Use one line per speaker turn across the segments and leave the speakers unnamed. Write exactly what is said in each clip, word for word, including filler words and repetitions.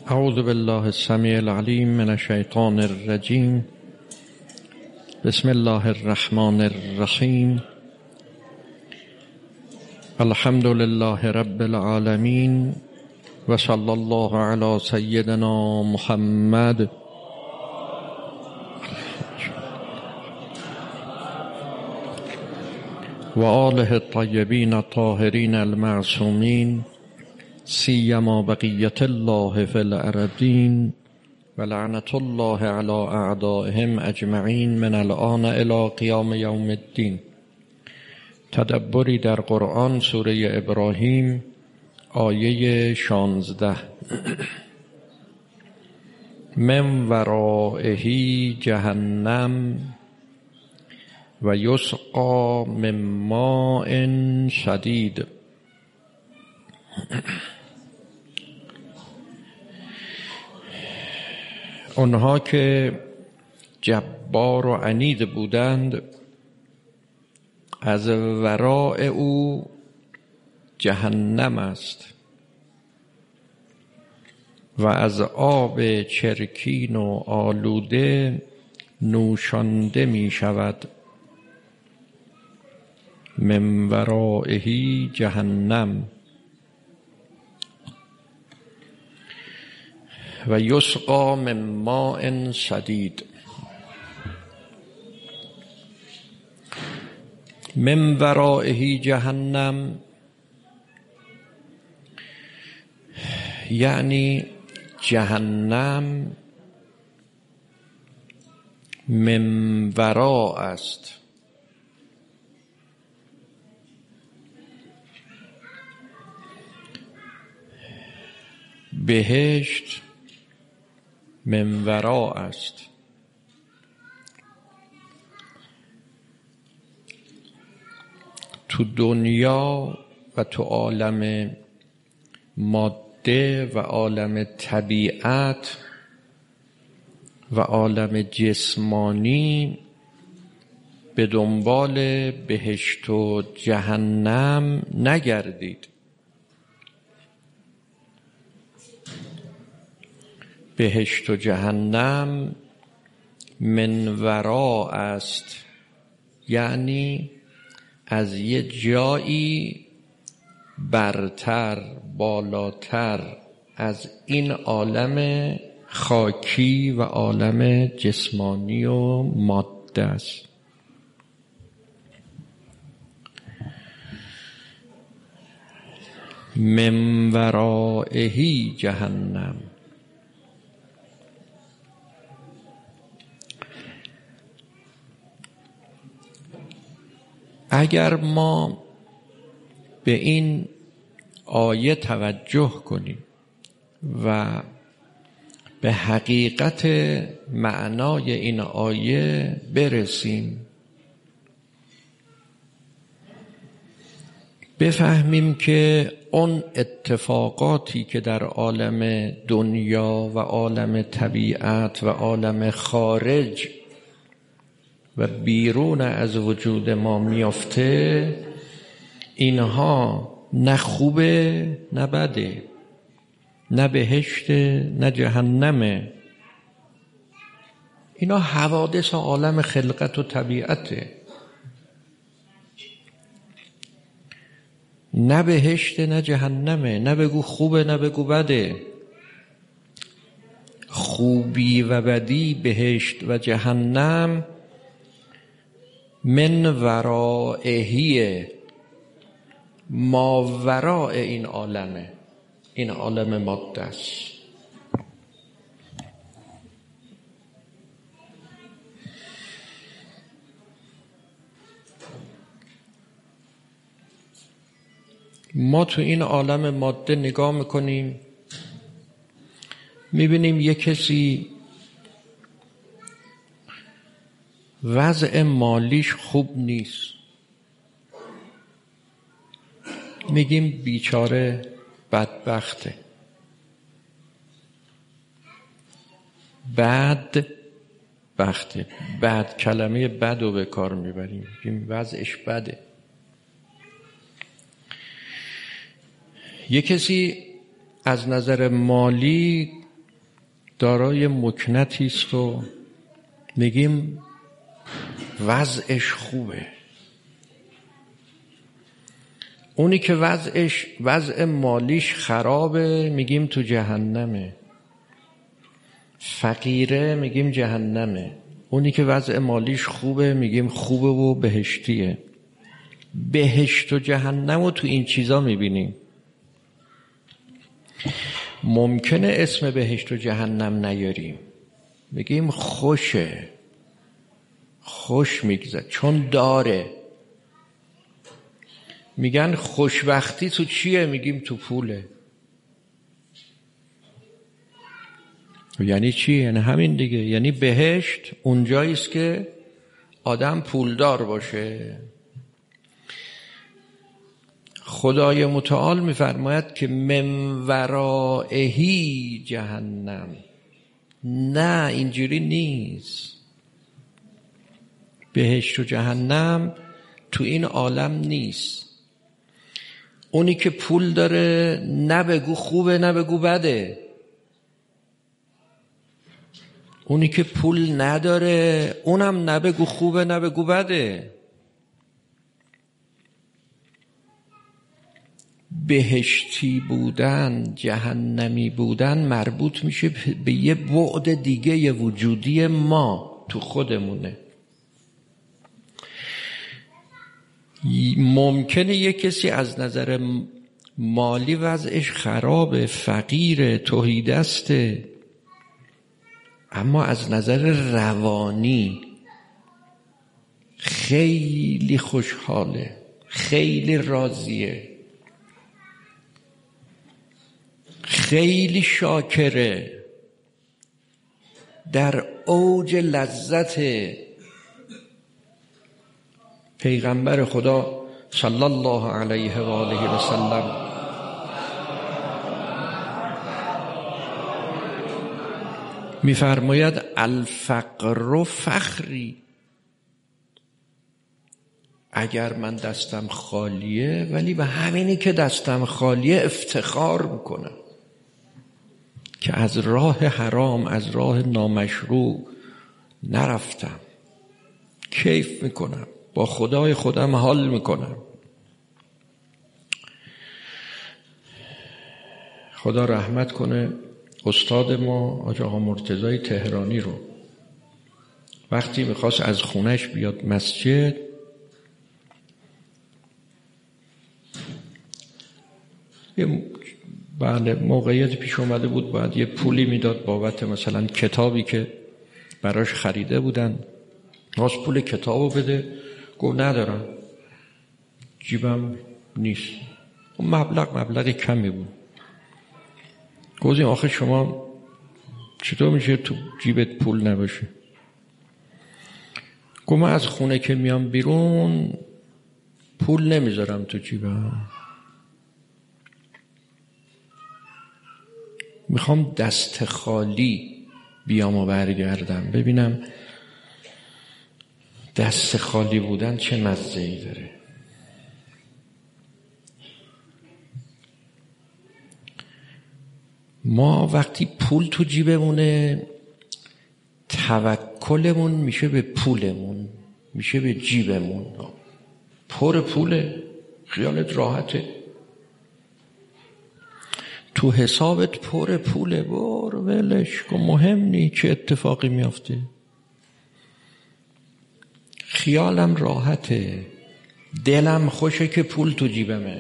اعوذ بالله السمیع العلیم من الشیطان الرجیم. بسم الله الرحمن الرحیم. الحمد لله رب العالمین و صلی الله علی سیدنا محمد و آله الطیبین الطاهرین المعصومین، سیما بقیت الله فی الارضین و لعنت الله علی اعدائهم اجمعین من الآن الی قیام یوم الدین. تدبری در قرآن، سوره ابراهیم، آیه شانزده. من ورائه جهنم و یسقا من ماء شدید. اونها که جبار و عنید بودند، از وراء او جهنم است و از آب چرکین و آلوده نوشانده می شود. من ورائه جهنم و یسقا من ماء شدید. من ورائه جهنم یعنی جهنم من وراء است. بهشت من وراء است. تو دنیا و تو عالم ماده و عالم طبیعت و عالم جسمانی به دنبال بهشت و جهنم نگردید. بهشت و جهنم من وراء است، یعنی از یه جایی برتر، بالاتر از این عالم خاکی و عالم جسمانی و ماده است. من ورائه جهنم. اگر ما به این آیه توجه کنیم و به حقیقت معنای این آیه برسیم، بفهمیم که اون اتفاقاتی که در عالم دنیا و عالم طبیعت و عالم خارج و بیرون از وجود ما میافته، اینها نه خوبه نه بده، نه بهشت نه جهنمه. اینا حوادث عالم خلقت و طبیعته. نه بهشت نه جهنمه، نه بگو خوبه نه بگو بده. خوبی و بدی، بهشت و جهنم من ورائه، ما وراء این عالمه، این عالم ماده است. ما تو این عالم ماده نگاه میکنیم، میبینیم یک کسی وضع مالیش خوب نیست، میگیم بیچاره بدبخته. بد بخته، بد کلمه بد رو به کار میبریم، میگیم وضعش بده. یک کسی از نظر مالی دارای مکنتی است و میگیم وضعش خوبه. اونی که وضعش وضع مالیش خرابه میگیم تو جهنمه. فقیره میگیم جهنمه. اونی که وضع مالیش خوبه میگیم خوبه و بهشتیه. بهشت و جهنم رو تو این چیزا میبینیم. ممکنه اسم بهشت و جهنم نیاریم، میگیم خوشه، خوش میگذره چون داره. میگن خوشبختی تو چیه؟ میگیم تو پوله. یعنی چی؟ یعنی همین دیگه. یعنی بهشت اونجایی است که آدم پولدار باشه. خدای متعال میفرماید که من ورائهی جهنم. نه اینجوری نیست. بهشت و جهنم تو این عالم نیست. اونی که پول داره نه بگو خوبه نه بگو بده. اونی که پول نداره اونم نه بگو خوبه نه بگو بده. بهشتی بودن جهنمی بودن مربوط میشه به یه بعد دیگه یه وجودی ما تو خودمونه. ممکنه یه کسی از نظر مالی وضعش خرابه، فقیره، تهیدسته، اما از نظر روانی خیلی خوشحاله، خیلی راضیه، خیلی شاکره، در اوج لذت. پیغمبر خدا صلی الله علیه و آله و سلم می‌فرماید الفقر فخری. اگر من دستم خالیه ولی به همینی که دستم خالیه افتخار میکنم که از راه حرام، از راه نامشروع نرفتم. کیف میکنم، با خدای خودم حال میکنم. خدا رحمت کنه استاد ما حاج آقا مرتضی تهرانی رو. وقتی میخواست از خونش بیاد مسجد، یه بله موقعیت پیش اومده بود باید یه پولی میداد بابت مثلا کتابی که براش خریده بودن، راست پول کتابو بده، گفت ندارم، جیبم نیست. مبلغ مبلغ کمی بود. گفتیم آخه شما چطور میشه تو جیبت پول نباشه؟ گفت من از خونه که میام بیرون پول نمیذارم تو جیبم، میخوام دست خالی بیام و برگردم ببینم دست خالی بودن چه مزه‌ای داره. ما وقتی پول تو جیبمونه توکلمون میشه به پولمون، میشه به جیبمون. پر پوله، خیالت راحته، تو حسابت پر پوله، بر ولش کن، مهم نی چه اتفاقی میافته، خیالم راحته، دلم خوشه که پول تو جیبمه.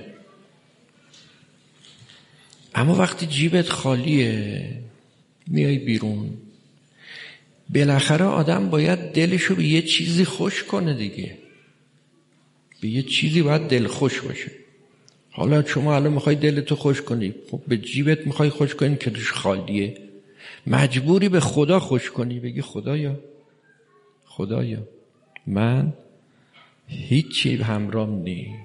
اما وقتی جیبت خالیه میای بیرون، بالاخره آدم باید دلشو به یه چیزی خوش کنه دیگه، به یه چیزی باید دل خوش باشه. حالا شما الان میخوای دلتو خوش کنی، خب به جیبت میخوای خوش کنی که توش خالیه، مجبوری به خدا خوش کنی، بگی خدایا خدایا من هیچی همرام نیست.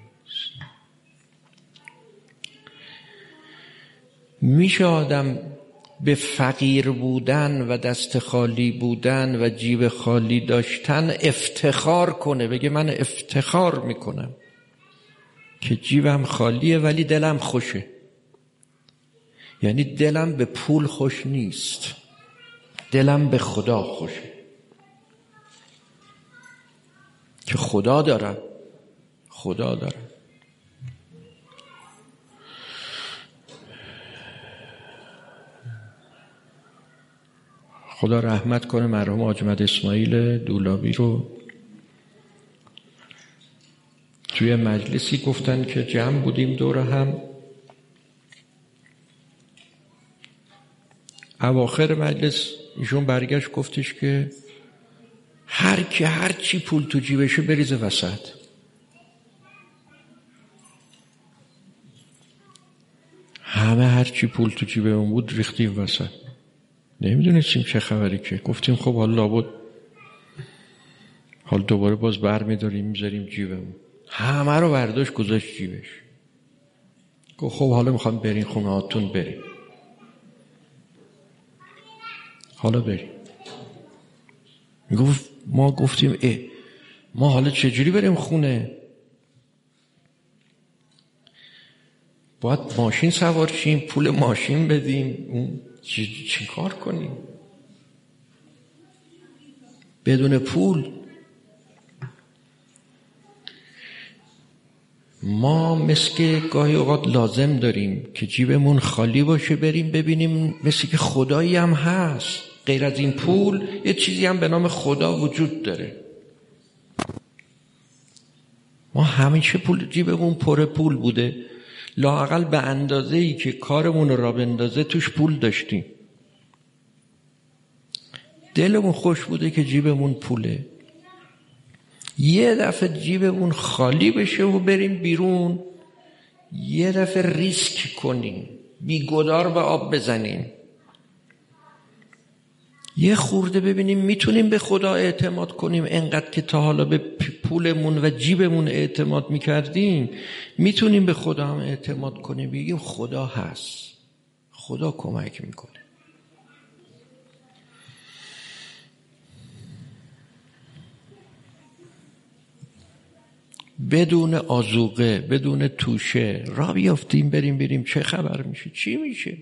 میشه آدم به فقیر بودن و دست خالی بودن و جیب خالی داشتن افتخار کنه، بگه من افتخار میکنم که جیبم خالیه ولی دلم خوشه. یعنی دلم به پول خوش نیست، دلم به خدا خوشه که خدا دارم، خدا دارم. خدا رحمت کنه مرحوم حاج مهدی اسماعیل دولابی رو. توی مجلسی گفتن که جمع بودیم دور هم، اواخر مجلس ایشون برگشت گفتش که هر کی هر چی پول تو جیبشه بریزه وسط. همه هر چی پول تو جیبمون بود ریختیم وسط. نمیدونستیم چه خبری، که گفتیم خب حالا لابد حال دوباره باز بر میداریم میذاریم جیبمون. همه رو برداشت گذاشت جیبش. گفت خب حالا میخوام برین خونه هاتون، برین حالا بریم. میگفت ما گفتیم اه ما حالا چجوری بریم خونه؟ باید ماشین سوار شیم، پول ماشین بدیم، اون چی, چی کار کنیم بدون پول؟ ما مثل که گاهی اوقات لازم داریم که جیبمون خالی باشه، بریم ببینیم مثل که خدایی هم هست، غیر از این پول یه چیزی هم به نام خدا وجود داره. ما همیشه پول جیبمون پر پول بوده، لااقل به اندازه‌ای که کارمون را بندازه توش پول داشتیم. دلمون خوش بوده که جیبمون پوله. یه دفعه جیبمون خالی بشه و بریم بیرون، یه دفعه ریسک کنیم، بیگدار به آب بزنیم، یه خورده ببینیم میتونیم به خدا اعتماد کنیم. انقدر که تا حالا به پولمون و جیبمون اعتماد میکردیم، میتونیم به خدا هم اعتماد کنیم، بگیم خدا هست، خدا کمک میکنه. بدون آذوقه، بدون توشه راه بیافتیم بریم بریم چه خبر میشه، چی میشه.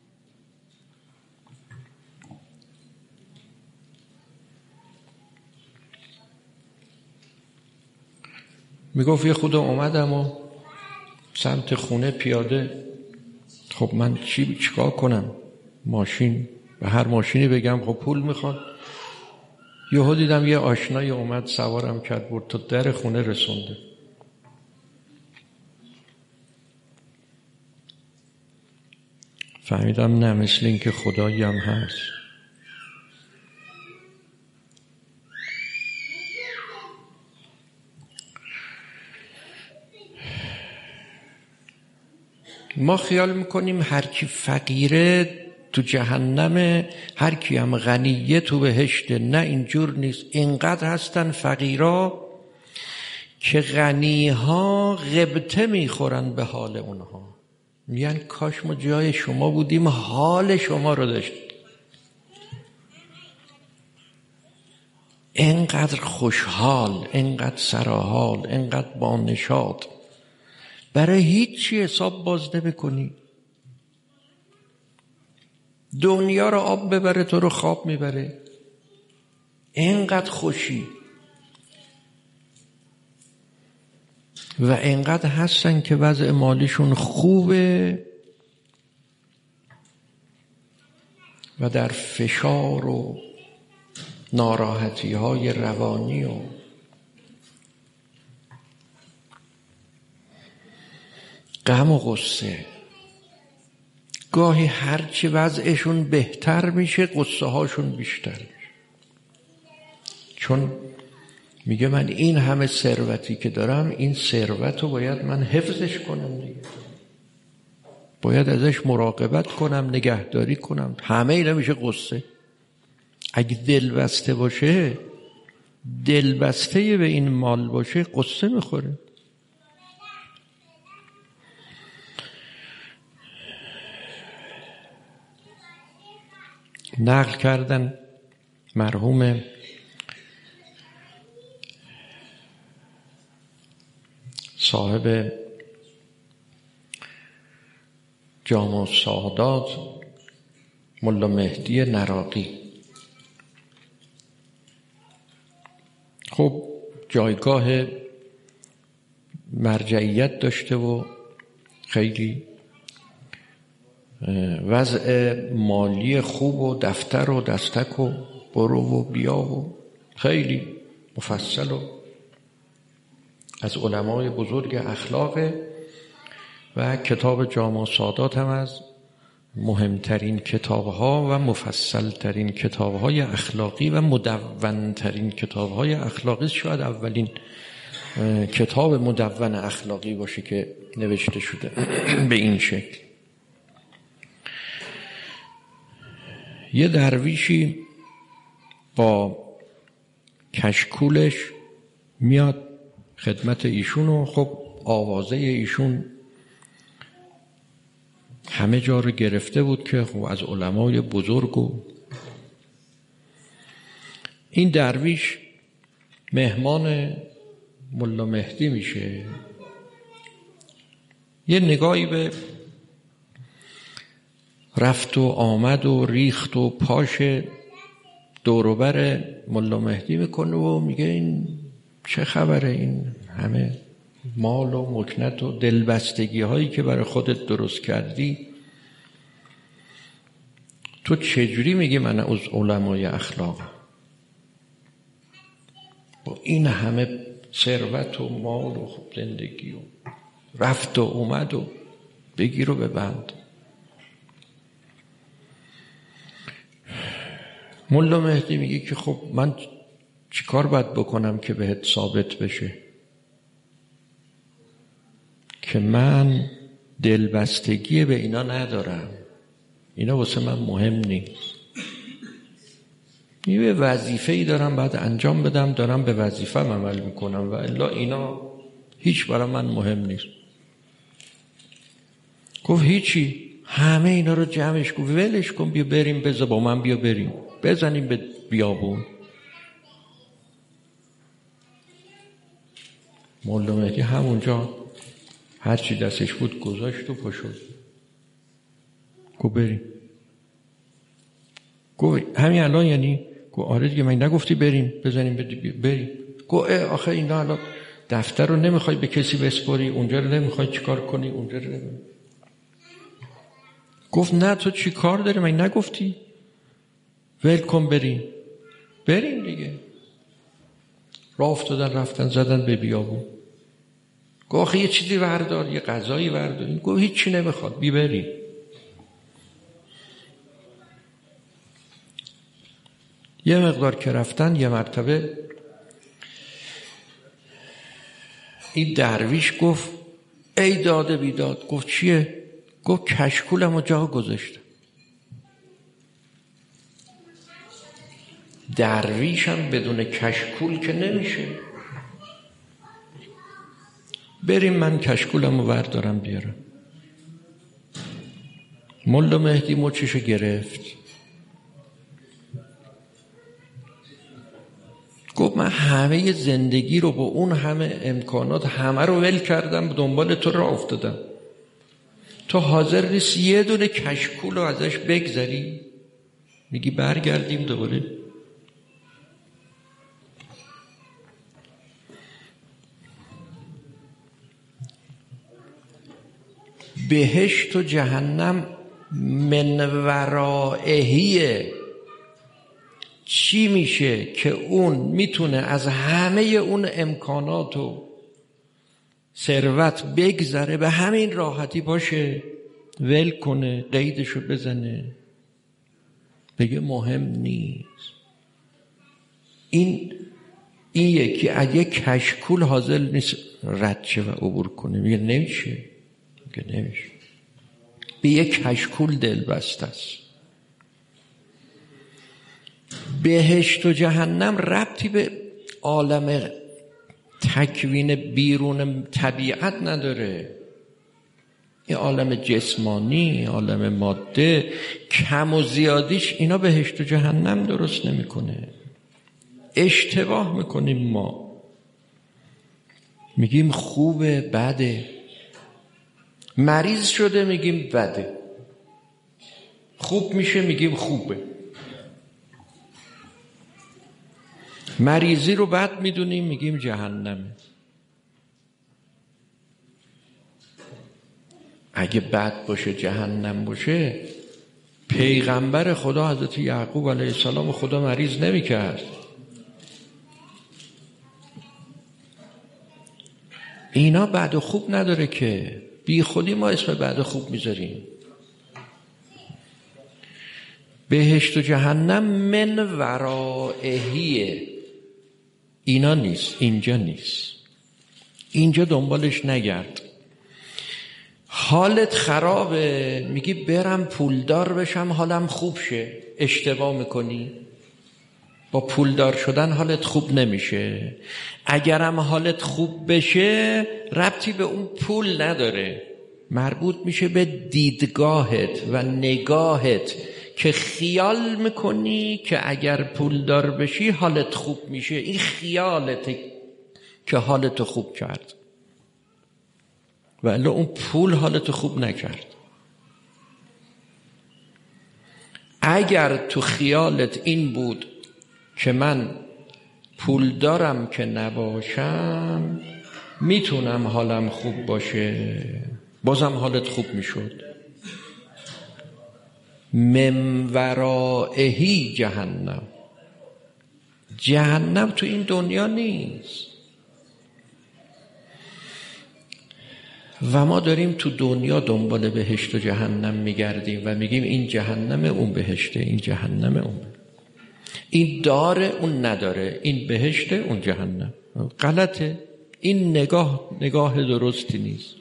میگفت یه خود اومدم و سمت خونه پیاده، خب من چی چیکار کنم؟ ماشین، به هر ماشینی بگم خب پول میخواد. یهو دیدم یه آشنایی اومد سوارم کرد برد تا در خونه رسونده. فهمیدم نه، مثل این که خدایی هم هست. ما خیال میکنیم هر کی فقیره تو جهنم، هر کی هم غنیه تو بهشته. نه اینجور نیست. اینقدر هستن فقیرا که غنیها غبطه میخورن به حال اونها، میگن کاش ما جای شما بودیم حال شما رو داشتیم. اینقدر خوشحال، اینقدر سراحال، اینقدر با نشاط، برای هیچی حساب باز نمی کنی. دنیا رو آب ببره تو رو خواب میبره. اینقدر خوشی. و اینقدر هستن که وضع مالیشون خوبه و در فشار و ناراحتی های روانی و غم و غصه. گاهی هرچی وضعشون بهتر میشه غصه هاشون بیشتر میشه، چون میگه من این همه ثروتی که دارم، این ثروت رو باید من حفظش کنم دیگه، باید ازش مراقبت کنم، نگهداری کنم. همه اینا میشه غصه. اگه دل بسته باشه، دل بسته به این مال باشه، غصه میخوره. نقل کردن مرحوم صاحب جامع السعادات ملا مهدی نراقی خب جایگاه مرجعیت داشته و خیلی وضع مالی خوب و دفتر و دستک و برو و بیا و خیلی مفصل و از علمای بزرگ اخلاقه و کتاب جامع سادات هم از مهمترین کتابها و مفصلترین کتابهای اخلاقی و مدونترین کتابهای اخلاقی، شاید اولین کتاب مدون اخلاقی باشه که نوشته شده به این شکل. یه درویشی با کشکولش میاد خدمت ایشون و خب آوازه ایشون همه جا رو گرفته بود که خب از علمای بزرگ و این درویش مهمان ملا مهدی میشه. یه نگاهی به رفت و آمد و ریخت و پاش دوروبر ملا مهدی میکنه و میگه این چه خبره، این همه مال و مکنت و دلبستگی هایی که برای خودت درست کردی، تو چجوری میگی من از علمای اخلاق با این همه ثروت و مال و خوب زندگی و رفت و اومد و بگیر و ببند؟ ملا مهدی میگه که خب من چیکار باید بکنم که بهت ثابت بشه که من دلبستگی به اینا ندارم، اینا واسه من مهم نیست، یه وظیفه‌ای دارم باید انجام بدم، دارم به وظیفه‌م عمل میکنم و الا اینا هیچ برای من مهم نیست. گفت هیچی، همه اینا رو جمعش کن، ولش کن، بیا بریم، بذار با من بیا بریم بزنیم به بیابون. مولا مهدی همونجا هرچی دستش بود گذاشت و پاشد. گفت بریم. گفت همین الان یعنی؟ گفت آره دیگه، من نگفتی بریم بزنیم بریم؟ گفت آخه اینا الان دفتر رو نمیخوای به کسی بسپاری، اونجا رو نمیخوای چیکار کنی، اونجا رو نمیخوای. گفت نه تو چی کار داری، من نگفتی؟ ول کن بریم. بریم دیگه. راه افتادن رفتن زدن به بیابون. گفت آخه یه چیزی وردار، یه غذایی وردار. گفت هیچی نمیخواد، بی بریم. یه مقدار که رفتن یه مرتبه این درویش گفت ای داده بیداد. گفت چیه؟ گفت کشکولم رو جا گذاشته. درویش هم بدون کشکول که نمیشه. بریم من کشکولم رو وردارم بیارم. مولا مهدی مچشو گرفت. گفت من همه زندگی رو با اون همه امکانات همه رو ول کردم، دنبال تو راه افتادم، تو حاضر نیست یه دونه کشکول رو ازش بگذری؟ میگی برگردیم دوباره؟ بهشت و جهنم من ورائهیه. چی میشه که اون میتونه از همه اون امکانات و ثروت بگذره، به همین راحتی باشه، ول کنه، قیدشو بزنه، بگه مهم نیست. این این یکی اگه کشکول حاضر نیست رد شه و عبور کنه، میگه نمیشه، میگه نمیشه. به یک کشکول دل بسته است. بهشت و جهنم ربطی به عالم تکوین بیرون طبیعت نداره. این عالم جسمانی، عالم ماده، کم و زیادیش اینا بهشت و جهنم درست نمیکنه. اشتباه میکنیم ما، میگیم خوبه بده، مریض شده میگیم بده، خوب میشه میگیم خوبه. مریضی رو بد میدونیم میگیم جهنمه. اگه بد باشه جهنم باشه، پیغمبر خدا حضرت یعقوب علیه السلام خدا مریض نمیکرد. اینا بد و خوب نداره که، بی خودی ما اسم بد و خوب میذاریم. بهشت و جهنم من ورائهیه، اینا نیست، اینجا نیست، اینجا دنبالش نگرد. حالت خرابه میگی برم پولدار بشم حالم خوب شه، اشتباه میکنی. با پولدار شدن حالت خوب نمیشه. اگرم حالت خوب بشه ربطی به اون پول نداره، مربوط میشه به دیدگاهت و نگاهت که خیال میکنی که اگر پولدار بشی حالت خوب میشه. این خیالت که حالت خوب کرد، ولی اون پول حالت خوب نکرد. اگر تو خیالت این بود که من پول دارم که نباشم میتونم حالم خوب باشه، بازم حالت خوب میشد. من ورائهی جهنم، جهنم تو این دنیا نیست. و ما داریم تو دنیا دنبال بهشت و جهنم میگردیم و میگیم این جهنم اون بهشته، این جهنم اون، این داره اون نداره، این بهشته اون جهنم. غلطه. این نگاه نگاه درستی نیست.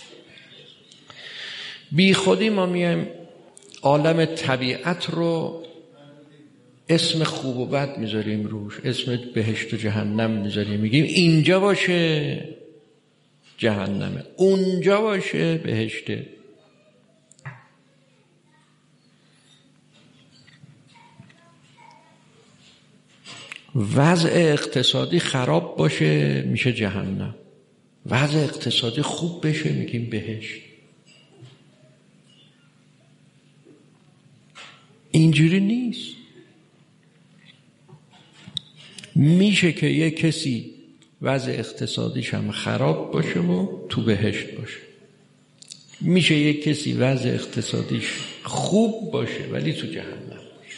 بی خودی ما میایم عالم طبیعت رو اسم خوب و بد میذاریم روش، اسم بهشت و جهنم میذاریم، میگیم اینجا باشه جهنمه، اونجا باشه بهشته. وضع اقتصادی خراب باشه میشه جهنم، وضع اقتصادی خوب بشه میگیم بهشت. اینجوری نیست. میشه که یک کسی وضع اقتصادیش هم خراب باشه و تو بهشت باشه، میشه یک کسی وضع اقتصادیش خوب باشه ولی تو جهنم باشه.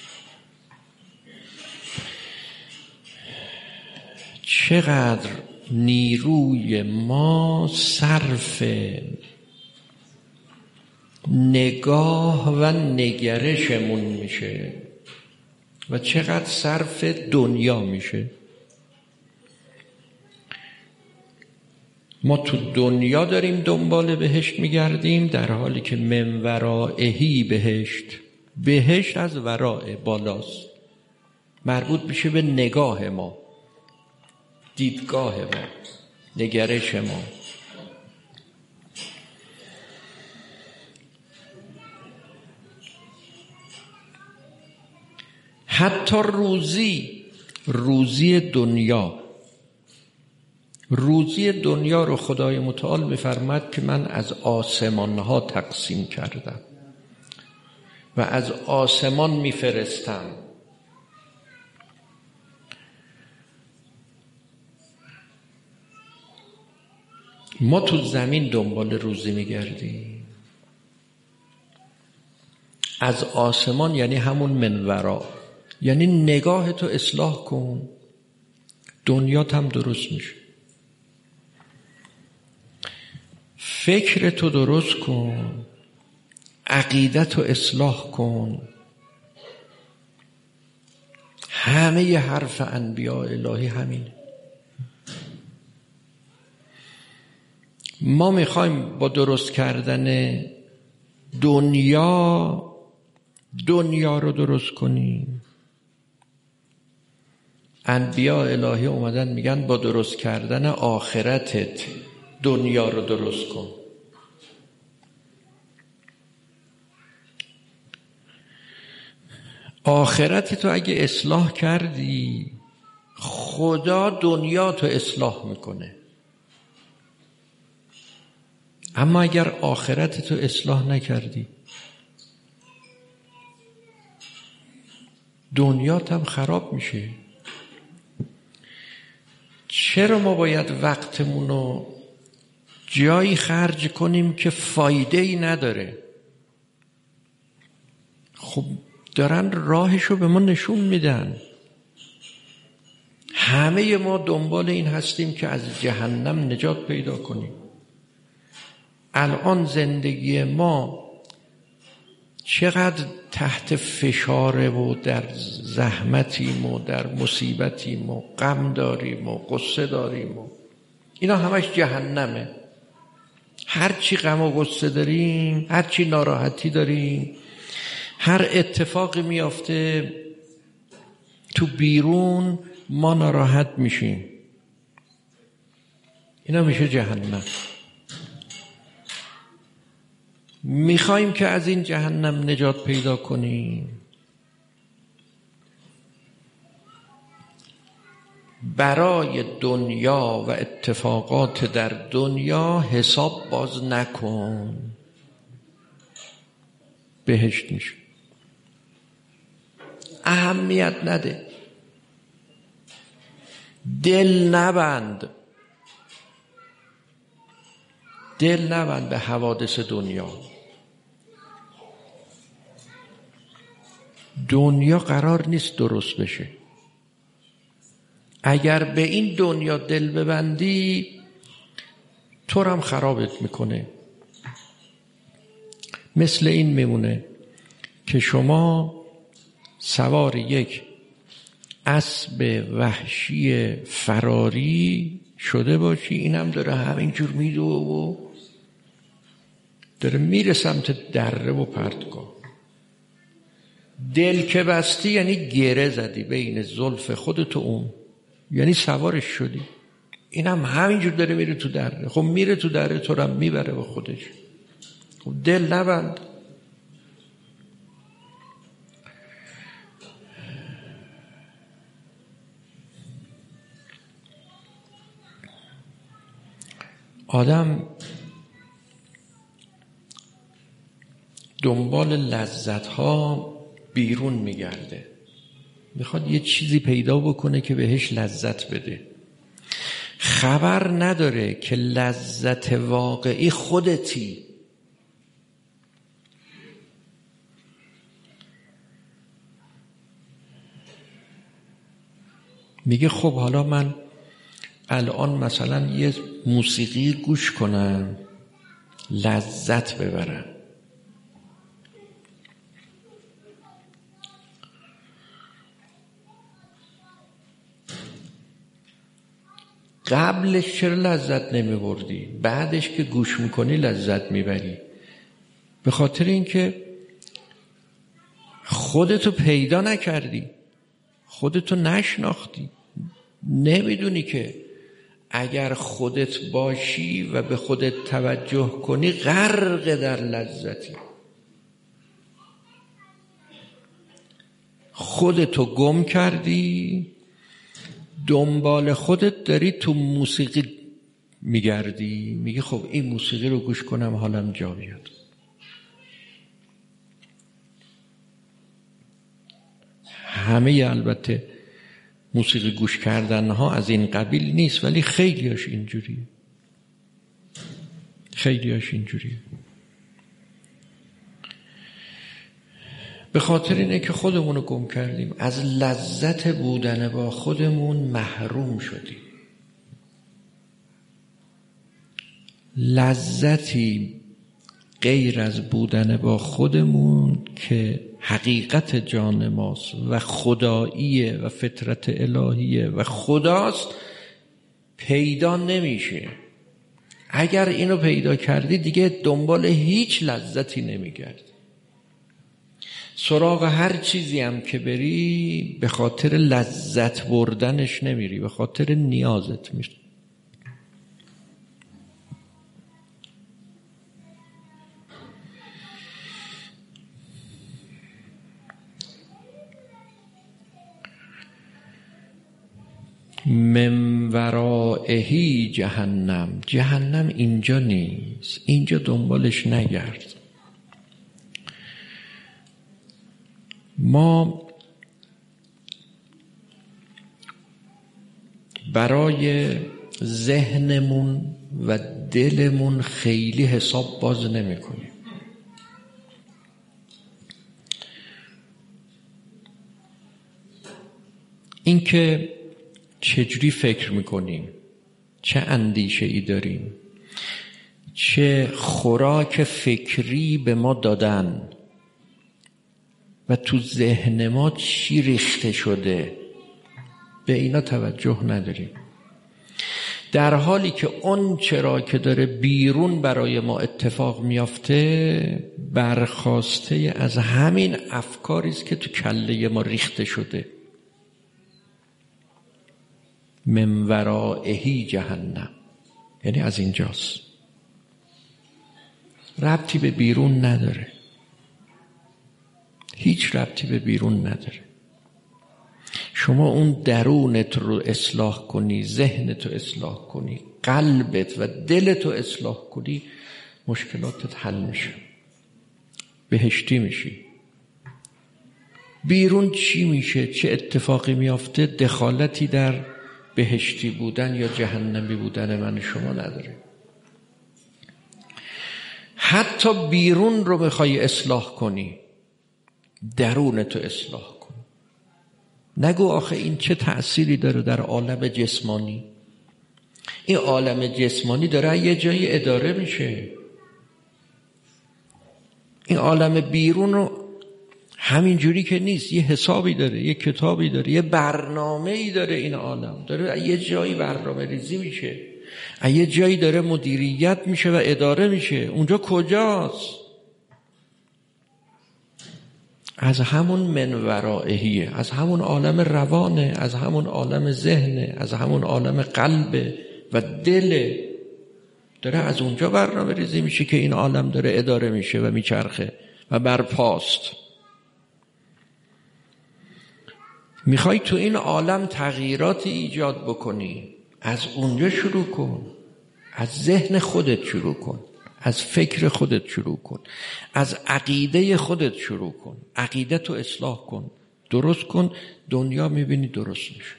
چقدر نیروی ما صرف نگاه و نگرشمون میشه و چقدر صرف دنیا میشه. ما تو دنیا داریم دنبال بهشت میگردیم، در حالی که من ورائهی بهشت، بهشت از ورائه بالاست، مربوط میشه به نگاه ما، دیدگاه ما، نگرش ما. حتی روزی روزی دنیا روزی دنیا رو خدای متعال می‌فرماد که من از آسمان‌ها تقسیم کردم و از آسمان می‌فرستم. ما تو زمین دنبال روزی می‌گردیم. از آسمان یعنی همون منورا، یعنی نگاه تو اصلاح کن، دنیات هم درست میشه. فکر تو درست کن، عقیدت رو اصلاح کن. همه ی حرف انبیاء الهی همینه. ما میخوایم با درست کردن دنیا دنیا رو درست کنیم. انبیاء الهی اومدن میگن با درست کردن آخرتت دنیا رو درست کن. آخرت تو اگه اصلاح کردی خدا دنیا تو اصلاح میکنه. اما اگر آخرت تو اصلاح نکردی دنیات هم خراب میشه. چرا ما باید وقتمون رو جایی خرج کنیم که فایده ای نداره؟ خب دارن راهشو به ما نشون میدن. همه ما دنبال این هستیم که از جهنم نجات پیدا کنیم. الان زندگی ما چقدر تحت فشاره و در زحمتیم و در مصیبتیم و غم داریم و قصه داریم و اینا همش جهنمه. هر چی غم و قصه داریم، هر چی ناراحتی داریم، هر اتفاقی میافته تو بیرون ما ناراحت میشیم. اینا میشه جهنم. میخوایم که از این جهنم نجات پیدا کنیم، برای دنیا و اتفاقات در دنیا حساب باز نکن، بهشت میشه. اهمیت نده، دل نبند، دل نبند به حوادث دنیا. دنیا قرار نیست درست بشه. اگر به این دنیا دل ببندی تو هم خرابت میکنه. مثل این میمونه که شما سوار یک اسب وحشی فراری شده باشی، اینم داره همینجور میدوه و داره میره سمت دره و پرتگاه. دل که بستی یعنی گره زدی بین زلف خودت و اون، یعنی سوارش شدی. اینم همینجور داره میره تو دره. خب میره تو دره، تو رو میبره با خودش. خب دل نبند. آدم دنبال لذت ها بیرون میگرده، میخواد یه چیزی پیدا بکنه که بهش لذت بده. خبر نداره که لذت واقعی خودتی. میگه خب حالا من الان مثلا یه موسیقی گوش کنم لذت ببرم. قبلش چرا لذت نمی بردی؟ بعدش که گوش میکنی لذت میبری. به خاطر اینکه خودتو پیدا نکردی، خودتو نشناختی، نمیدونی که اگر خودت باشی و به خودت توجه کنی غرق در لذتی. خودتو گم کردی، دنبال خودت داری تو موسیقی میگردی، میگی خب این موسیقی رو گوش کنم حالم جا بیاد. همه البته موسیقی گوش کردن ها از این قبیل نیست، ولی خیلیاش اینجوریه، خیلیاش اینجوریه. به خاطر اینه که خودمون رو گم کردیم، از لذت بودن با خودمون محروم شدیم. لذتی غیر از بودن با خودمون که حقیقت جان ماست و خداییه و فطرت الهیه و خداست پیدا نمیشه. اگر اینو پیدا کردی دیگه دنبال هیچ لذتی نمیگردی. سراغ هر چیزی هم که بری به خاطر لذت بردنش نمیری، به خاطر نیازت میری. من ورائه جهنم. جهنم اینجا نیست، اینجا دنبالش نگرد. ما برای ذهنمون و دلمون خیلی حساب باز نمی کنیم. این که چجوری فکر میکنیم، چه اندیشه ای داریم، چه خوراک فکری به ما دادن و تو ذهن ما چی ریخته شده، به اینا توجه نداریم. در حالی که اون چرا که داره بیرون برای ما اتفاق میافته برخواسته از همین افکاری است که تو کله ما ریخته شده. من ورائه جهنم، یعنی از اینجاست، ربطی به بیرون نداره، هیچ ربطی به بیرون نداره. شما اون درونت رو اصلاح کنی، ذهنت رو اصلاح کنی، قلبت و دلت رو اصلاح کنی، مشکلاتت حل میشه، بهشتی میشی. بیرون چی میشه، چه اتفاقی میافته، دخالتی در بهشتی بودن یا جهنمی بودن من شما نداره. حتی بیرون رو بخوای اصلاح کنی، درونتو اصلاح کن. نگو آخه این چه تأثیری داره در عالم جسمانی. این عالم جسمانی داره یه جایی اداره میشه. این عالم بیرون رو همین جوری که نیست، یه حسابی داره، یه کتابی داره، یه برنامه‌ای داره. این عالم داره یه جایی برنامه ریزی میشه، یه جایی داره مدیریت میشه و اداره میشه. اونجا کجاست؟ از همون من ورائهیه، از همون عالم روانه، از همون عالم ذهنه، از همون عالم قلبه و دله. داره از اونجا برنامه ریزی میشه که این عالم داره اداره میشه و میچرخه و برپاست. میخوای تو این عالم تغییراتی ایجاد بکنی، از اونجا شروع کن. از ذهن خودت شروع کن، از فکر خودت شروع کن، از عقیده خودت شروع کن. عقیده تو اصلاح کن، درست کن، دنیا میبینی درست میشه.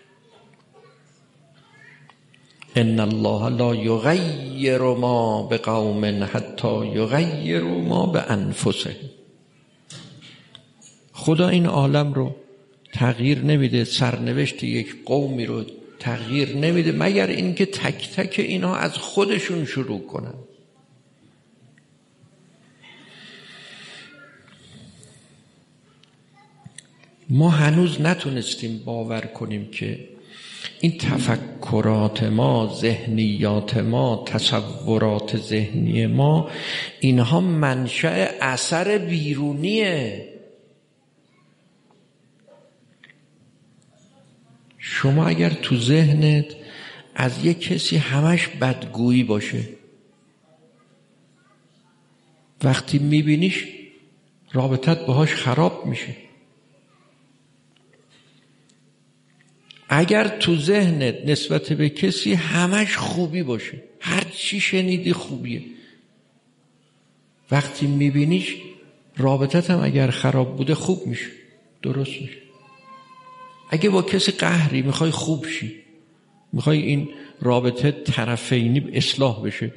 ان الله لا یغیر ما بقوم حتی یغیروا ما بانفسهم. خدا این عالم رو تغییر نمیده، سرنوشت یک قومی رو تغییر نمیده مگر اینکه تک تک اینا از خودشون شروع کنن. ما هنوز نتونستیم باور کنیم که این تفکرات ما، ذهنیات ما، تصورات ذهنی ما، اینها منشأ اثر بیرونیه. شما اگر تو ذهنت از یک کسی همش بدگویی باشه، وقتی میبینیش رابطت باهاش خراب میشه. اگر تو ذهنت نسبت به کسی همش خوبی باشه، هر چی شنیدی خوبیه، وقتی میبینیش رابطت هم اگر خراب بوده خوب میشه، درست میشه. اگه با کسی قهری میخوای خوب شی، میخوای این رابطه طرفینی اصلاح بشه،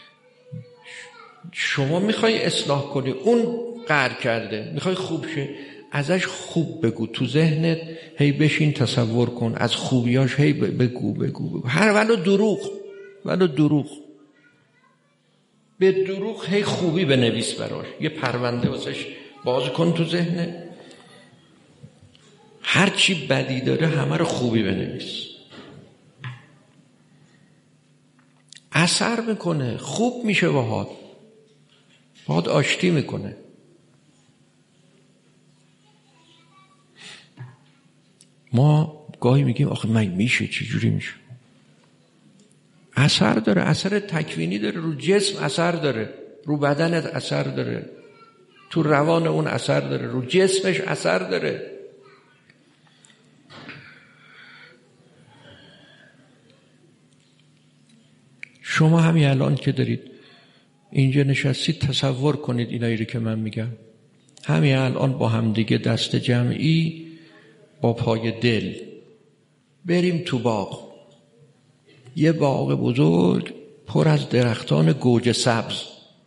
شما میخوای اصلاح کنی، اون قهر کرده میخوای خوب شه، ازش خوب بگو. تو ذهنت هی بشین تصور کن، از خوبیاش هی بگو بگو بگو هر ولو دروغ ولو دروغ به دروغ هی خوبی بنویس براش، یه پرونده واسش باز کن تو ذهنت، هر چی بدی داره همه رو خوبی بنویس. اثر میکنه، خوب میشه، باهات باهات آشتی میکنه. ما گاهی میگیم آخه من میشه، چی جوری میشه؟ اثر داره، اثر تکوینی داره، رو جسم اثر داره، رو بدنت اثر داره، تو روان اون اثر داره، رو جسمش اثر داره. شما همین الان که دارید اینجا نشستید تصور کنید اینایی رو که من میگم. همین الان با هم دیگه دست جمعی با پای دل بریم تو باغ، یه باغ بزرگ پر از درختان گوجه سبز.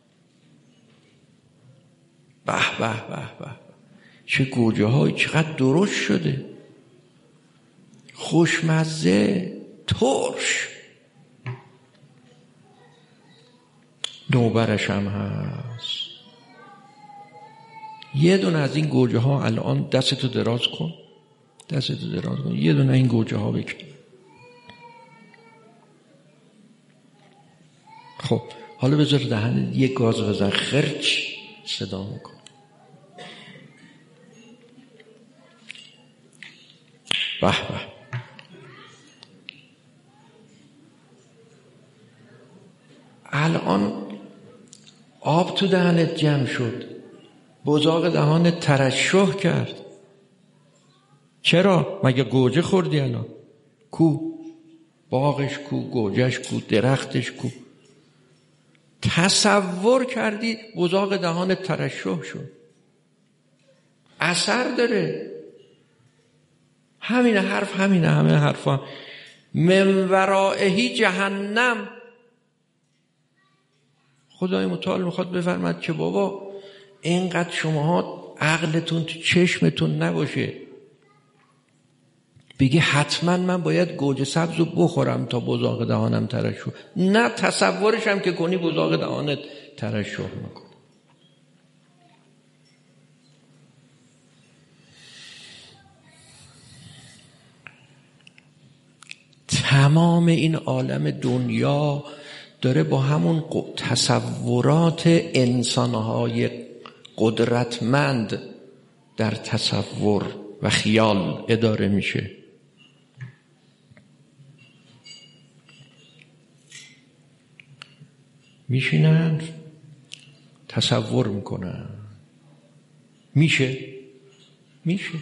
به به به به، چه گوجه های چقدر درشت شده، خوشمزه، ترش. نوبرش هم هست. یه دونه از این گوجه ها الان دستتو دراز کن، دستتو دراز کن، یه دونه این گوجه ها بکن. خب حالا بذار دهنت یه گاز بزن، خرچ صدا میکن. به به، الان آب تو دهنت جمع شد، بزاق دهانت ترشح کرد. چرا؟ مگه گوجه خوردی؟ الان کو؟ باغش کو؟ گوجهش کو؟ درختش کو؟ تصور کردی بزاق دهانت ترشح شد. اثر داره. همین حرف، همین همه حرفا. من ورائهی جهنم. خدای متعال میخواد بفرماد که بابا اینقدر شماها عقلتون تو چشمتون نباشه بگی حتما من باید گوجه سبز رو بخورم تا بزاق دهانم ترشح. نه، تصورش هم که کنی بزاق دهانت ترشح میکنه. تمام این عالم دنیا داره با همون تصورات انسانهای قدرتمند در تصور و خیال اداره میشه. میشینن تصور میکنن. میشه میشه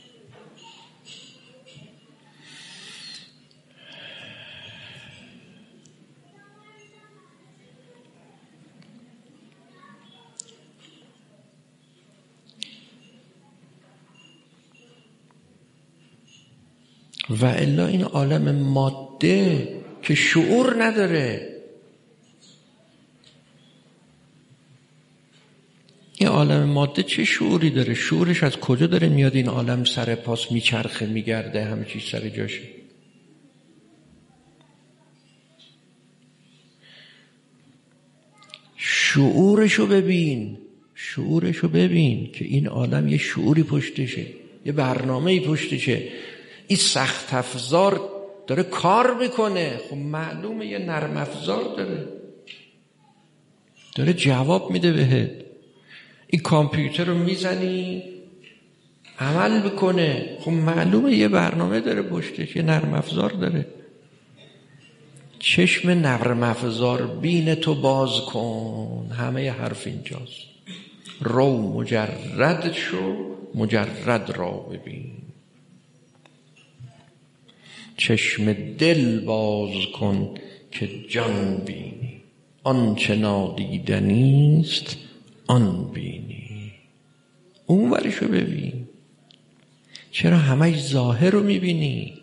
و الا این عالم ماده که شعور نداره. این عالم ماده چه شعوری داره؟ شعورش از کجا داره میاد؟ این عالم سر پاس میچرخه میگرده، همه چیز سر جاشه. شعورشو ببین، شعورشو ببین که این عالم یه شعوری پشتشه، یه برنامه‌ای پشتشه. این سخت افزار داره کار میکنه. خب معلومه یه نرم افزار داره، داره جواب میده بهت. این کامپیوتر رو میزنی عمل بکنه. خب معلومه یه برنامه داره پشتش، یه نرم افزار داره. چشم نرم افزار بین تو باز کن. همه حرف اینجاست. رو مجرد شو، مجرد را ببین. چشم دل باز کن که جان بینی. آنچه نادیدنیست آن بینی. اون ورشو ببین. چرا همش ظاهر رو میبینی؟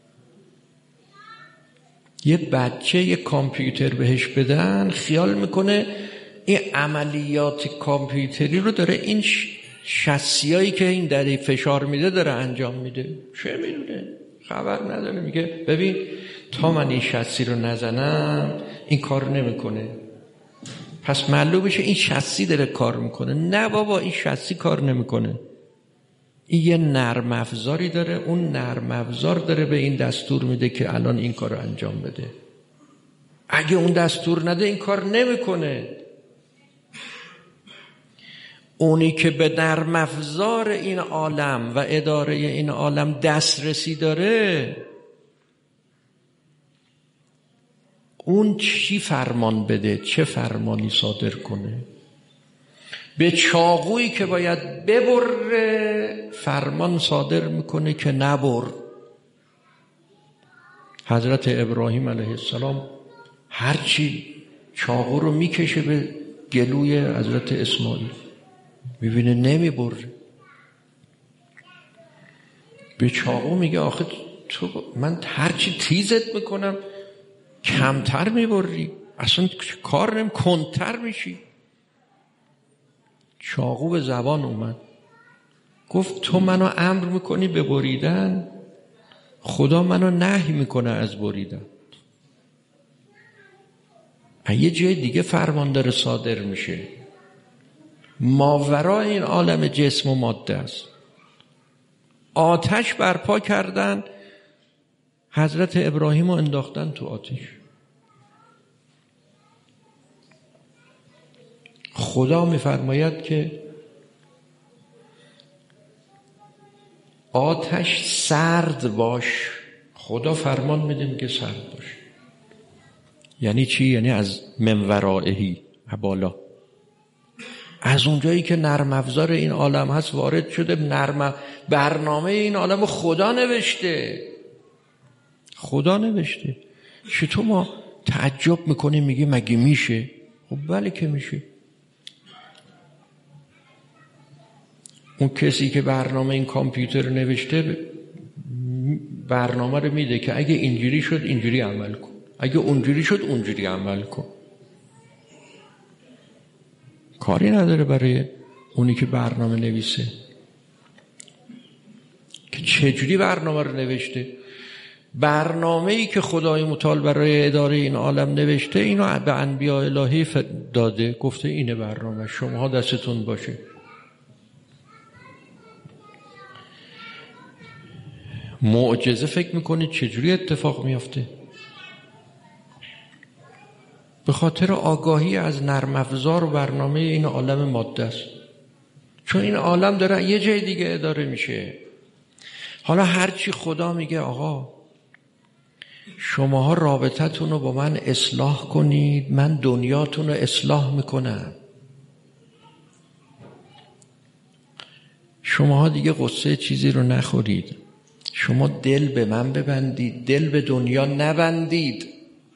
یه بچه یه کامپیوتر بهش بدن خیال میکنه این عملیات کامپیوتری رو داره این شاسیایی که این داره فشار میده داره انجام میده. چه میدونه؟ خبر نداره. میگه ببین تا من این شاسی رو نزنم این کار نمیکنه. پس معلوم بشه این شاسی داره کار میکنه. نه بابا، این شاسی کار نمیکنه. این یه نرم افزاری داره، اون نرم افزار داره به این دستور میده که الان این کار رو انجام بده. اگه اون دستور نده این کار نمیکنه. اونی که به نرم افزار این عالم و اداره این عالم دسترسی داره، اون چی فرمان بده، چه فرمانی صادر کنه. به چاقویی که باید ببره فرمان صادر میکنه که نبر. حضرت ابراهیم علیه السلام هرچی چاقو رو میکشه به گلوی حضرت اسماعیل، میبینه نمیبره. به چاقو میگه آخه تو من هرچی تیزت میکنم کمتر میبری، اصلا کار نمی کنتر میشی. چاقو به زبان اومد، گفت تو منو امر میکنی به بریدن، خدا منو نهی میکنه از بریدن. یه جای دیگه فرمان داره صادر میشه، ماورای این عالم جسم و ماده است. آتش برپا کردن، حضرت ابراهیم رو انداختن تو آتش. خدا میفرماید که آتش سرد باش، خدا فرمان میده میگه سرد باش. یعنی چی؟ یعنی از منورائهی، بالا، از اونجایی که نرم افزار این عالم هست وارد شده. نرم برنامه این عالم خدا نوشته، خدا نوشته. چطور ما تعجب میکنیم میگیم مگه میشه؟ خب بله که میشه. اون کسی که برنامه این کامپیوتر نوشته برنامه رو میده که اگه اینجوری شد اینجوری عمل کن، اگه اونجوری شد اونجوری عمل کن. کاری نداره برای اونی که برنامه نویسه که چجوری برنامه رو نوشته. برنامه‌ای که خدای متعال برای اداره این عالم نوشته اینو به انبیاء الهی داده، گفته اینه برنامه، شماها دستتون باشه. معجزه فکر میکنید چجوری اتفاق میافته؟ به خاطر آگاهی از نرم افزار و برنامه این عالم ماده است. چون این عالم داره یه جای دیگه اداره میشه. حالا هرچی خدا میگه آقا شماها رابطتون رو با من اصلاح کنید، من دنیاتون رو اصلاح میکنم. شماها دیگه قصه چیزی رو نخورید، شما دل به من ببندید، دل به دنیا نبندید.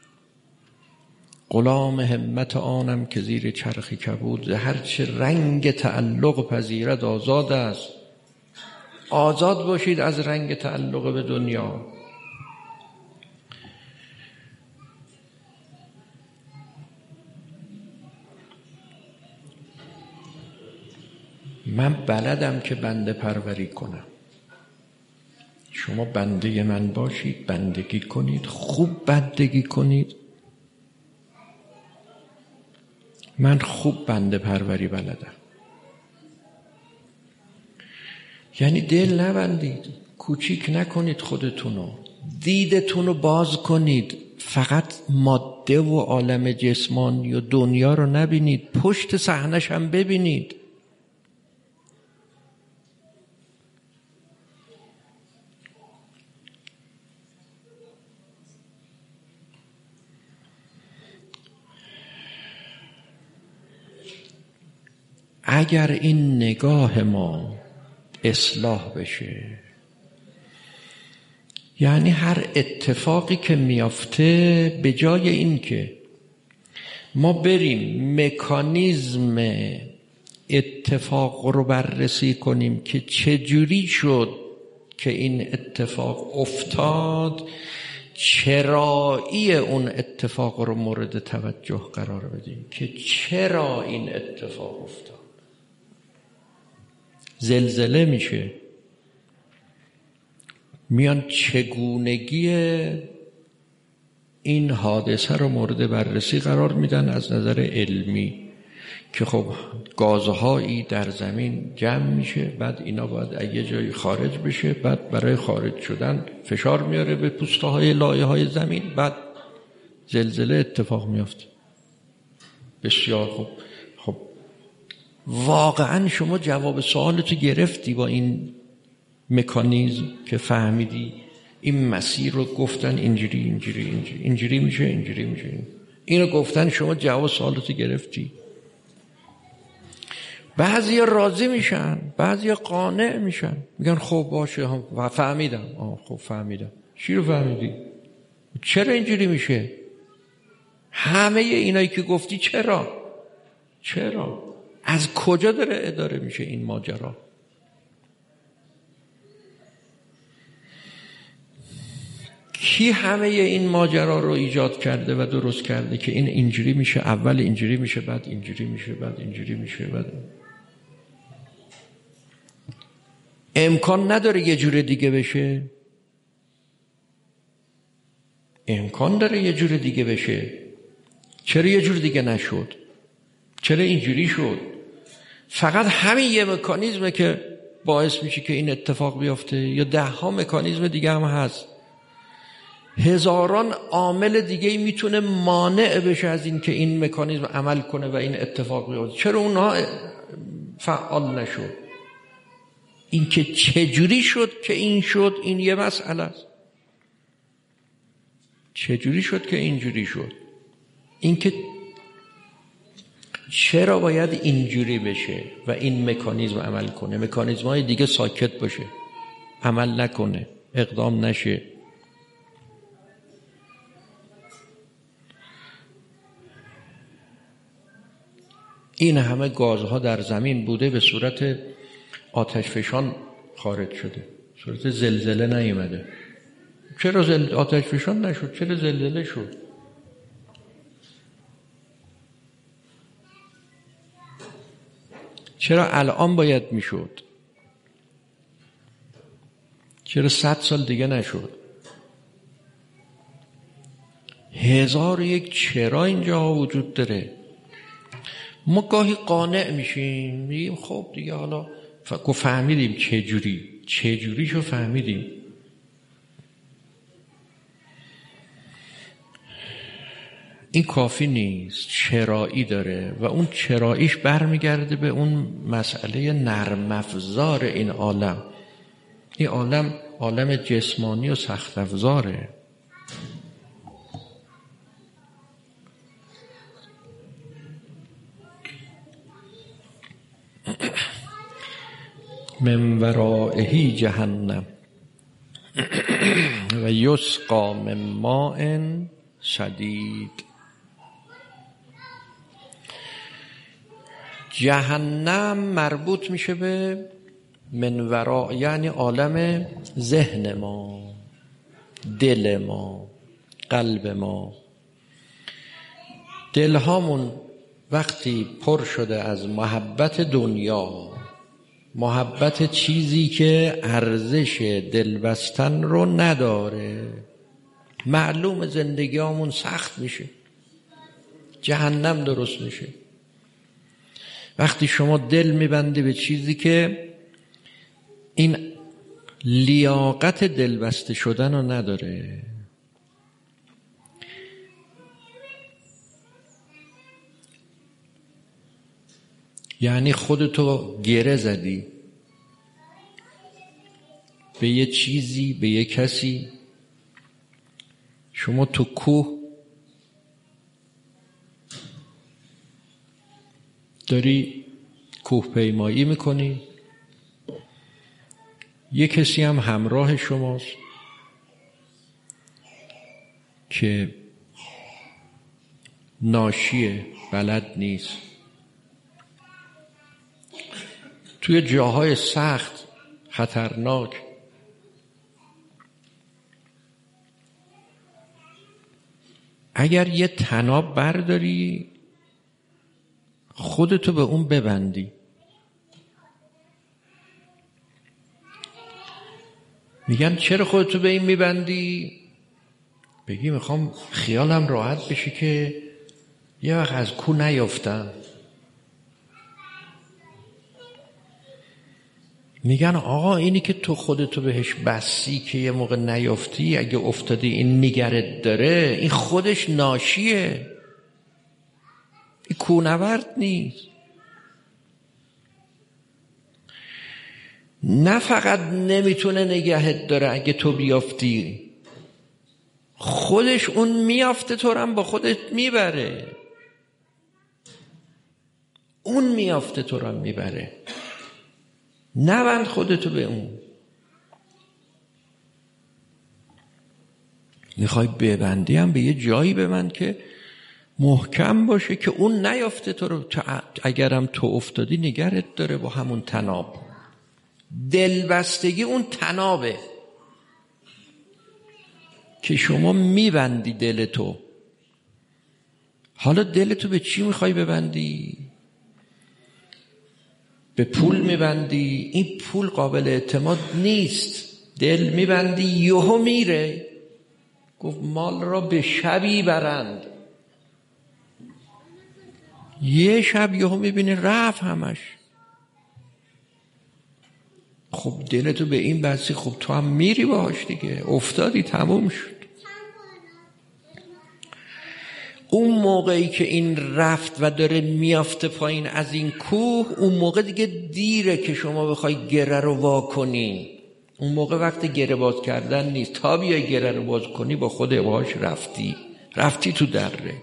غلام همت آنم که زیر چرخی کبود، هرچه رنگ تعلق پذیرد آزاد است. آزاد باشید از رنگ تعلق به دنیا. من بلدم که بنده پروری کنم، شما بنده من باشید، بندگی کنید، خوب بندگی کنید. من خوب بنده پروری بلدم. یعنی دل نبندید، کوچیک نکنید خودتونو، دیدتونو باز کنید. فقط ماده و عالم جسمانی و دنیا رو نبینید، پشت صحنش هم ببینید. اگر این نگاه ما اصلاح بشه، یعنی هر اتفاقی که میافته به جای این که ما بریم مکانیزم اتفاق رو بررسی کنیم که چجوری شد که این اتفاق افتاد، چرایی اون اتفاق رو مورد توجه قرار بدیم که چرا این اتفاق افتاد. زلزله میشه، میان چگونگی این حادثه رو مورد بررسی قرار میدن از نظر علمی که خب گازهایی در زمین جمع میشه، بعد اینا باید یه جایی خارج بشه، بعد برای خارج شدن فشار میاره به پوسته های لایه های زمین، بعد زلزله اتفاق میافته. بسیار خوب. خب واقعا شما جواب سوالتو گرفتی با این مکانیزم که فهمیدی این مسیر رو گفتن اینجوری اینجوری اینجوری اینجوری میشه اینجوری میشه، اینو گفتن، شما جواب سوالتو گرفتی. بعضی راضی میشن، بعضی قانع میشن، میگن خب باشه هم فهمیدم. آه خب فهمیدم. چی رو فهمیدی؟ چرا اینجوری میشه؟ همه اینایی که گفتی چرا؟ چرا؟ از کجا داره اداره میشه این ماجرا؟ کی همه این ماجرا رو ایجاد کرده و درست کرده که این اینجوری میشه، اول اینجوری میشه، بعد اینجوری میشه، بعد اینجوری میشه، بعد امکان نداره یه جور دیگه بشه؟ امکان داره یه جور دیگه بشه. چرا یه جور دیگه نشد؟ چرا اینجوری شد؟ فقط همین یه مکانیزمه که باعث میشه که این اتفاق بیفته، یا ده ها مکانیزم دیگه هم هست؟ هزاران عامل دیگه میتونه مانع بشه از این که این مکانیزم عمل کنه و این اتفاق بیفته. چرا اونها فعال نشد؟ این که چجوری شد که این شد، این یه مسئله است. چجوری شد که اینجوری شد؟ این که چرا باید اینجوری بشه و این مکانیزم عمل کنه، مکانیزم های دیگه ساکت باشه، عمل نکنه، اقدام نشه. این همه گازها در زمین بوده به صورت آتش فشان خارج شده، صورت زلزله نیومده. چرا زل... آتش فشان نشد؟ چرا زلزله شد؟ چرا الان باید میشد؟ چرا صد سال دیگه نشد؟ هزار یک چرا اینجا وجود داره. ما گاهی قانع میشیم، میگیم خب دیگه حالا فهمیدیم چه جوری چه جوریشو فهمیدیم. این کافی نیست، چرایی داره و اون چراییش برمیگرده به اون مسئله نرم افزار این عالم. این عالم عالم جسمانی و سخت افزاره. من ورائه جهنم و یسقا من ماء شدید. جهنم مربوط میشه به من وراء، یعنی عالم ذهن ما، دل ما، قلب ما. دلهامون وقتی پر شده از محبت دنیا، محبت چیزی که ارزش دلبستن رو نداره، معلوم زندگیامون سخت میشه، جهنم درست میشه. وقتی شما دل میبندی به چیزی که این لیاقت دلبسته شدن رو نداره، یعنی خودتو گره زدی به یه چیزی، به یه کسی. شما تو کوه داری کوه پیمایی میکنی، یه کسی هم همراه شماست که ناشیه، بلد نیست. توی جاهای سخت، خطرناک، اگر یه طناب برداری خودتو به اون ببندی، میگن چرا خودتو به این میبندی؟ بگی میخوام خیالم راحت بشه که یه وقت از کو نیفتم. میگن آقا اینی که تو خودتو بهش بسی که یه موقع نیفتی، اگه افتادی این نگرت داره، این خودش ناشیه، این کوهنورد نیست. نه فقط نمیتونه نگهت داره اگه تو بیافتی، خودش اون میافته تو هم با خودت میبره، اون میافته تو هم میبره. نبند خودتو به اون. میخوای ببندی هم به یه جایی ببند که محکم باشه که اون نیافته تو رو، اگرم تو افتادی نگرت داره با همون طناب. دلبستگی اون طنابه. که شما میبندی دل تو. حالا دل تو به چی میخوای ببندی؟ به پول میبندی، این پول قابل اعتماد نیست. دل میبندی یهو میره. گفت مال را به شبی برند. یه شب یهو میبینی رفت همش. خب دلتو به این بستی، خب تو هم میری باهاش دیگه، افتادی، تموم شد. اون موقعی که این رفت و داره میافته پایین از این کوه، اون موقع دیگه دیره که شما بخوای گره رو وا کنی. اون موقع وقت گره باز کردن نیست. تا بیای گره رو باز کنی با خود باهاش رفتی رفتی تو دره.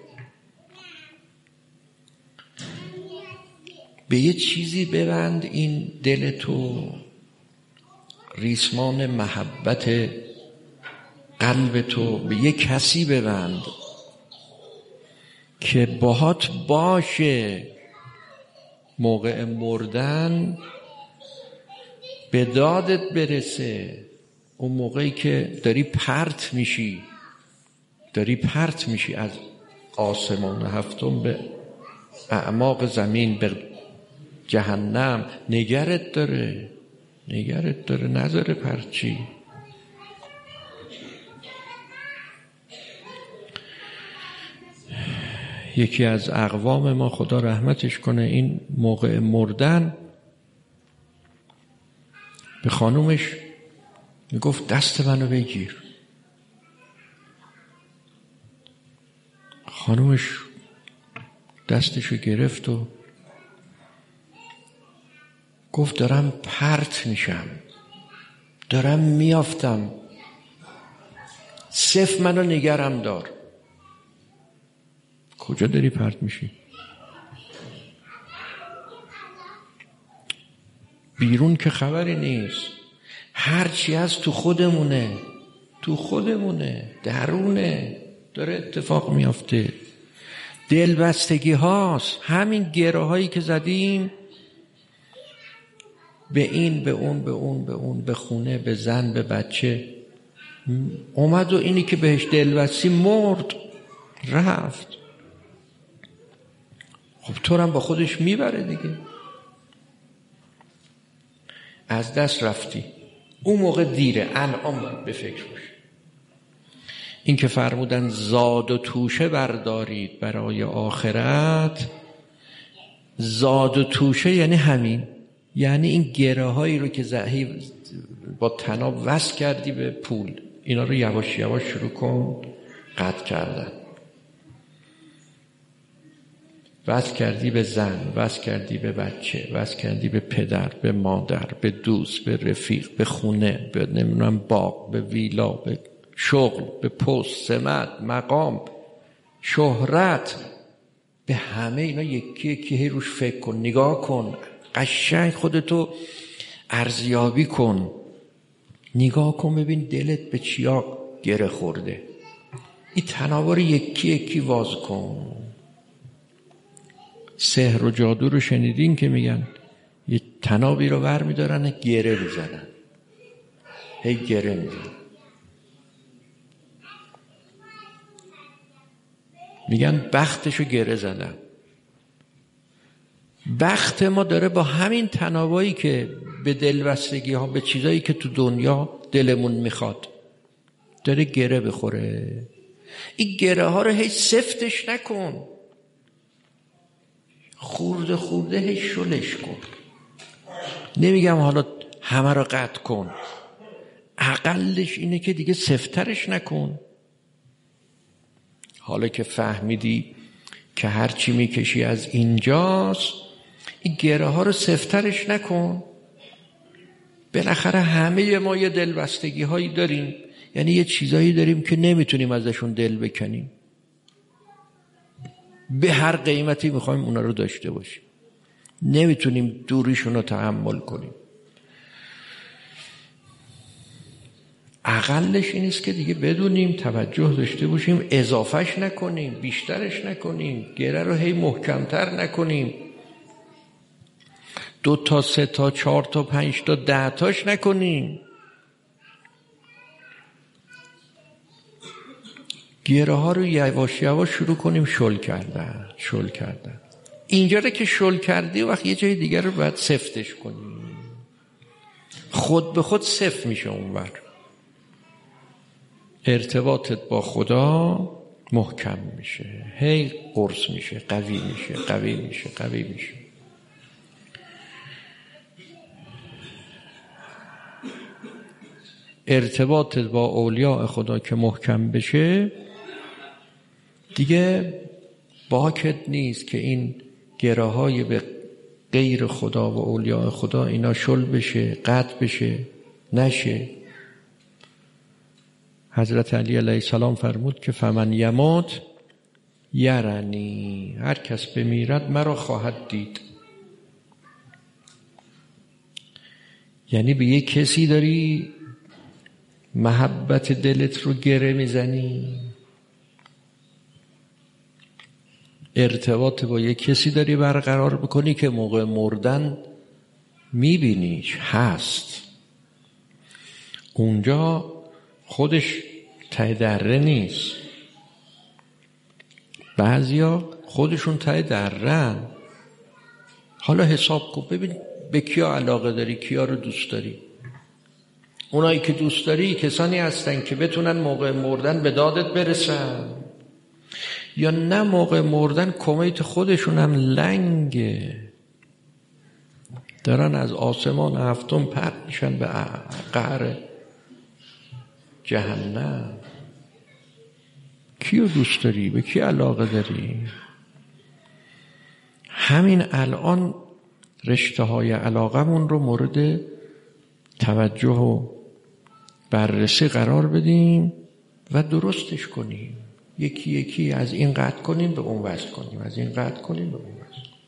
به یه چیزی ببند این دل تو، ریسمان محبت قلب تو به یه کسی ببند که باهات باشه. موقع مردن به دادت برسه. اون موقعی که داری پرت میشی داری پرت میشی از آسمان هفتم به اعماق زمین، به جهنم، نگرت داره نگرت داره نذاره پرچی. یکی از اقوام ما خدا رحمتش کنه، این موقع مردن به خانومش میگفت دست منو بگیر. خانومش دستشو گرفت و گفت دارم پرت میشم، دارم میافتم، صف منو نگرم دار. کجا داری پرت میشی؟ بیرون که خبری نیست. هرچی از تو خودمونه تو خودمونه درونه داره اتفاق میافته. دلبستگی هاست، همین گره هایی که زدیم به این به اون به اون به اون به خونه به زن به بچه. اومد و اینی که بهش دلبستی مرد رفت. خب تو هم با خودش میبره دیگه. از دست رفتی. اون موقع دیره. الان باید به فکر باش. این که فرمودن زاد و توشه بردارید برای آخرت، زاد و توشه یعنی همین، یعنی این گره هایی رو که زهی با طناب وصل کردی به پول، اینا رو یواش یواش شروع کن قطع کردن. وصل کردی به زن، وصل کردی به بچه، وصل کردی به پدر، به مادر، به دوست، به رفیق، به خونه، به نمیدونم باغ، به ویلا، به شغل، به پست، سمت، مقام، شهرت، به همه اینا یکی یکی هی روش فکر کن، نگاه کن، قشنگ خودتو ارزیابی کن، نگاه کن ببین دلت به چیا گره خورده. این تناور یکی یکی واز کن. سحر و جادو رو شنیدین که میگن یه تنابی رو ور میدارن گره میزنن، هی گره میزنن. میگن بختشو گره زدن. بخت ما داره با همین تنابایی که به دلبستگی ها، به چیزایی که تو دنیا دلمون میخواد داره گره بخوره. این گره ها رو هی سفتش نکن، خورده خورده هی شلش کن. نمیگم حالا همه رو قطع کن، اقلش اینه که دیگه سفترش نکن. حالا که فهمیدی که هرچی میکشی از اینجاست، این گره ها رو سفترش نکن. بالاخره همه ما یه دلبستگی هایی داریم، یعنی یه چیزایی داریم که نمیتونیم ازشون دل بکنیم، به هر قیمتی میخوایم اونا رو داشته باشیم، نمیتونیم دوریشون رو تحمل کنیم. اقلش این است که دیگه بدونیم، توجه داشته باشیم، اضافهش نکنیم، بیشترش نکنیم، گره رو هی محکمتر نکنیم، دو تا سه تا چهار تا پنج تا ده تاش نکنیم. گره ها رو یواش یواش شروع کنیم شل کردن شل کردن. اینجا رو که شل کردی وقت یه جای دیگر رو باید سفتش کنیم، خود به خود سفت میشه. اونور ارتباطت با خدا محکم میشه، هی قرص میشه، قوی میشه قوی میشه قوی میشه. ارتباطت با اولیاء خدا که محکم بشه دیگه باکت نیست که این گره های به غیر خدا و اولیاء خدا اینا شل بشه، قطع بشه، نشه. حضرت علی علیه السلام فرمود که فمن یموت یرنی، هر کس بمیرد مرا خواهد دید. یعنی به یک کسی داری محبت دلت رو گره میزنی، ارتباط با یک کسی داری برقرار بکنی که موقع مردن میبینیش هست. اونجا خودش ته دره نیست. بعضیا خودشون ته دره. حالا حساب کن ببین به کیا علاقه داری، کیا رو دوست داری. اونایی که دوست داری کسانی هستن که بتونن موقع مردن به دادت برسن، یا نه موقع مردن کمیت خودشون هم لنگه، دارن از آسمان هفتم پرت میشن به قعر جهنم. کیو دوست داری؟ به کی علاقه داری؟ همین الان رشته های علاقمون رو مورد توجه و بررسی قرار بدیم و درستش کنیم. یکی یکی از این قطع کنیم به اون وصل کنیم، از این قطع کنیم به اون وصل کنیم.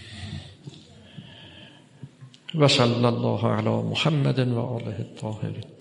و صلی الله علی محمد و آله الطاهرین.